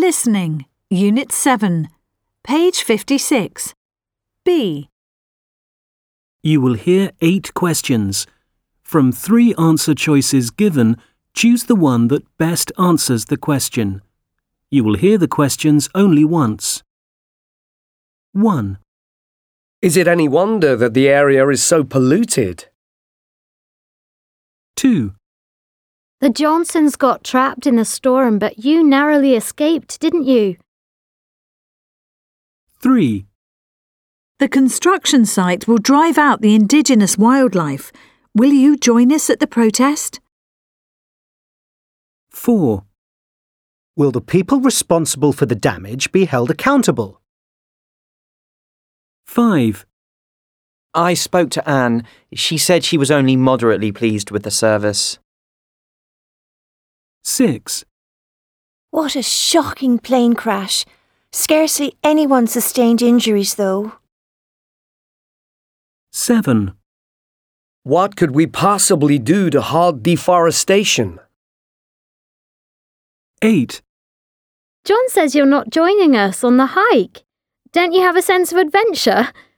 Listening, Unit 7, page 56. B. You will hear 8 questions. From 3 answer choices given, choose the one that best answers the question. You will hear the questions only once. 1, Is it any wonder that the area is so polluted? 2, The Johnsons got trapped in a storm, but you narrowly escaped, didn't you? 3, The construction site will drive out the indigenous wildlife. Will you join us at the protest? 4, Will the people responsible for the damage be held accountable? 5, I spoke to Anne. She said she was only moderately pleased with the service. 6, What a shocking plane crash. Scarcely anyone sustained injuries, though. 7, What could we possibly do to halt deforestation? 8, John says you're not joining us on the hike. Don't you have a sense of adventure?